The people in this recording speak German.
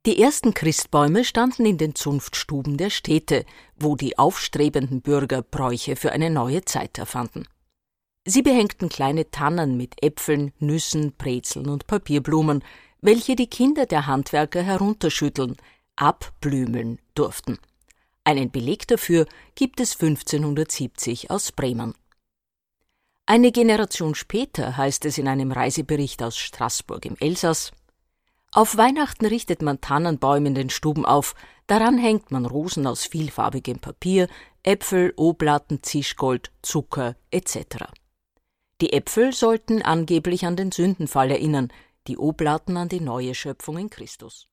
Die ersten Christbäume standen in den Zunftstuben der Städte, wo die aufstrebenden Bürger Bräuche für eine neue Zeit erfanden. Sie behängten kleine Tannen mit Äpfeln, Nüssen, Brezeln und Papierblumen, welche die Kinder der Handwerker herunterschütteln, abblümeln durften. Einen Beleg dafür gibt es 1570 aus Bremen. Eine Generation später heißt es in einem Reisebericht aus Straßburg im Elsass: Auf Weihnachten richtet man Tannenbäume in den Stuben auf, daran hängt man Rosen aus vielfarbigem Papier, Äpfel, Oblaten, Zischgold, Zucker etc. Die Äpfel sollten angeblich an den Sündenfall erinnern, die Oblaten an die neue Schöpfung in Christus.